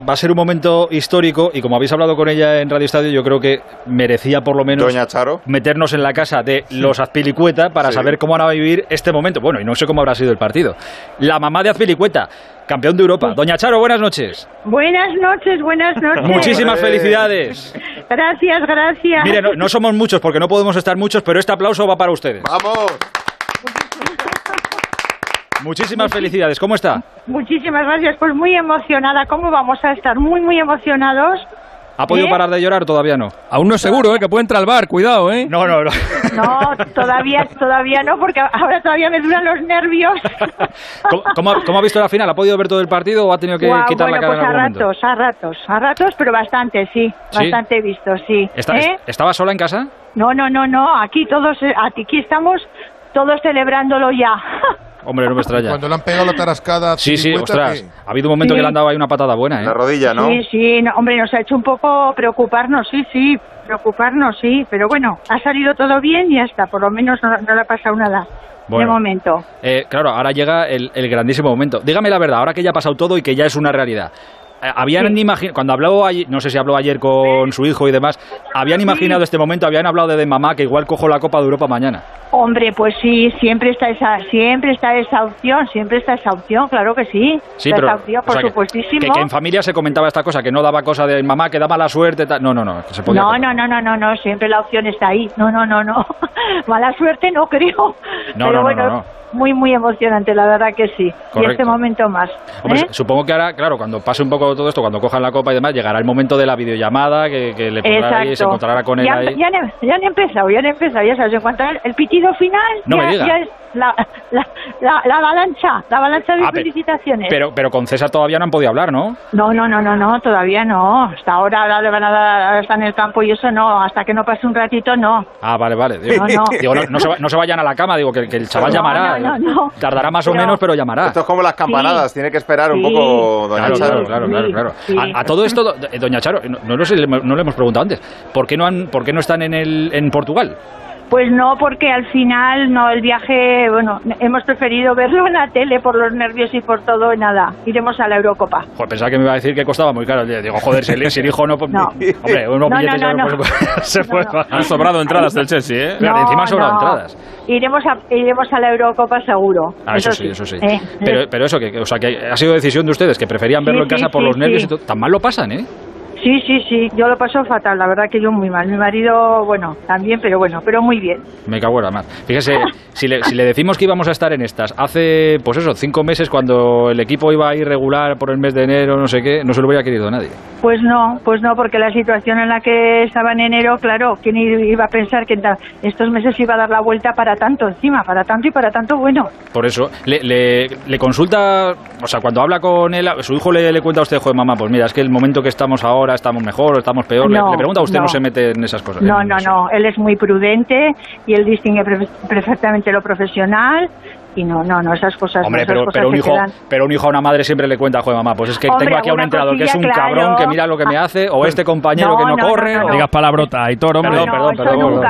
Va a ser un momento histórico y como habéis hablado con ella en Radio Estadio, yo creo que merecía por lo menos Doña Charo, meternos en la casa de los Azpilicueta para saber cómo van a vivir este momento. Bueno, y no sé cómo habrá sido el partido. La mamá de Azpilicueta, campeón de Europa. Doña Charo, buenas noches. Buenas noches, buenas noches. Muchísimas felicidades. Gracias, gracias. Mire, no somos muchos porque no podemos estar muchos, pero este aplauso va para ustedes. ¡vamos! Muchísimas felicidades. ¿Cómo está? Muchísimas gracias, pues muy emocionada. ¿Cómo vamos a estar? Muy, muy emocionados. ¿Ha podido parar de llorar? Todavía no. Aún no es seguro, que puede entrar al bar, cuidado, No. No, todavía no, porque ahora todavía me duran los nervios. ¿Cómo ha visto la final? ¿Ha podido ver todo el partido o ha tenido que quitar la cara pues en algún momento? a ratos, pero bastante, sí. Bastante he visto, sí. ¿Estaba sola en casa? No, aquí estamos todos celebrándolo ya. Hombre, no me extraña. Cuando le han pegado la tarascada... Sí, ostras. Ha habido un momento que le han dado ahí una patada buena, La rodilla, ¿no? Sí, hombre, nos ha hecho un poco preocuparnos, preocuparnos, pero bueno, ha salido todo bien y ya está, por lo menos no le ha pasado nada. De momento. Claro, ahora llega el grandísimo momento. Dígame la verdad, ahora que ya ha pasado todo y que ya es una realidad. Cuando habló ayer, no sé si habló ayer con su hijo y demás, ¿habían imaginado este momento? ¿Habían hablado de mamá que igual cojo la Copa de Europa mañana? Hombre, pues sí, siempre está esa opción, claro que sí. Sí, pero, esa opción, por supuestísimo. Que en familia se comentaba esta cosa, que no daba cosa de mamá, que da mala suerte, tal. No, que se podía no, siempre la opción está ahí. No. Mala suerte no creo. No. Muy, muy emocionante, la verdad que sí. Correcto. Y este momento más. Hombre, supongo que ahora, claro, cuando pase un poco todo esto, cuando cojan la copa y demás, llegará el momento de la videollamada, que le pondrá ahí, se encontrará con él ahí. Ya han empezado, ya sabes, en cuanto al pitido final, no me diga. Ya es la avalancha de felicitaciones. Pero con César todavía no han podido hablar, ¿no? No, todavía no. Hasta ahora le van a dar, está en el campo y eso no, hasta que no pase un ratito no. Ah, vale. Digo, no se vayan a la cama, digo, que el chaval llamará. No. Tardará más o menos, pero llamará. Esto es como las campanadas, tiene que esperar un poco, doña Charo. Claro. Sí. A todo esto, doña Charo, no le hemos preguntado antes, ¿por qué no están en Portugal? Pues no, porque al final el viaje, hemos preferido verlo en la tele por los nervios y por todo, nada. Iremos a la Eurocopa. Joder, pensaba que me iba a decir que costaba muy caro. Digo, joder, si el hijo no... Hombre, unos billetes... Han sobrado entradas del Chelsea, Encima han sobrado entradas. Iremos a la Eurocopa seguro. Eso sí. Pero eso, que ha sido decisión de ustedes, que preferían verlo en casa por los nervios y todo. Tan mal lo pasan, ¿eh? Sí, yo lo paso fatal, la verdad que yo muy mal. Mi marido, también, pero muy bien. Me cago en la mar. Fíjese, si le decimos que íbamos a estar en estas hace, 5 meses, cuando el equipo iba a ir regular por el mes de enero, no sé qué, no se lo hubiera querido nadie. Pues no, porque la situación en la que estaba en enero, claro, ¿quién iba a pensar que estos meses iba a dar la vuelta para tanto encima, para tanto bueno? Por eso, le consulta, o sea, cuando habla con él, su hijo le cuenta a usted, joder, mamá, pues mira, es que el momento que estamos ahora, estamos mejor o estamos peor, le pregunta a usted, no se mete en esas cosas. No, él es muy prudente y él distingue perfectamente lo profesional. Y no, esas cosas. Hombre, pero un hijo a una madre siempre le cuenta, joder, mamá, pues es que tengo aquí a un entrenador que es un cabrón, que mira lo que me hace, o este compañero que no corre. No digas palabrota, Aitor, hombre. Perdón.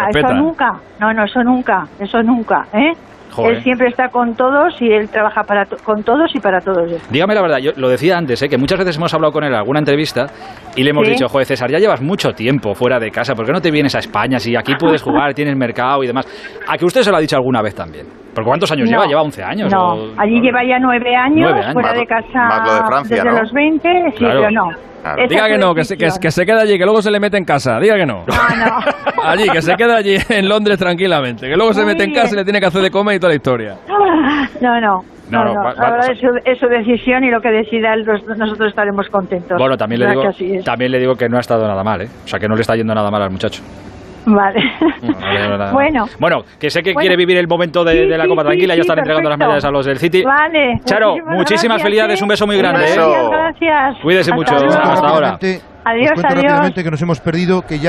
Eso nunca, ¿eh? Joder. Él siempre está con todos y él trabaja con todos y para todos. Dígame la verdad, yo lo decía antes, que muchas veces hemos hablado con él en alguna entrevista y le hemos dicho, joder, César, ya llevas mucho tiempo fuera de casa, ¿por qué no te vienes a España si aquí puedes jugar, tienes mercado y demás? ¿A que usted se lo ha dicho alguna vez también? ¿Por cuántos años lleva? ¿Lleva 11 años? No, allí lleva ya 9 años, fuera de casa más lo de Francia, desde los 20, sí, claro. Pero no. Claro. Diga que no, que se queda allí, que luego se le mete en casa. Diga que no. No. Allí, que se queda allí en Londres tranquilamente. Que luego se mete en casa y le tiene que hacer de comer y toda la historia. No. La verdad es su decisión y lo que decida él, nosotros estaremos contentos. Bueno, también le digo que no ha estado nada mal, ¿eh? O sea, que no le está yendo nada mal al muchacho. Vale. Bueno, que sé que quiere vivir el momento de la Copa tranquila, ya están entregando las medallas a los del City. Vale. Charo, muchísimas felicidades, un beso muy grande. Gracias. Cuídese mucho, hasta ahora. Adiós. Rápidamente que nos hemos perdido, que ya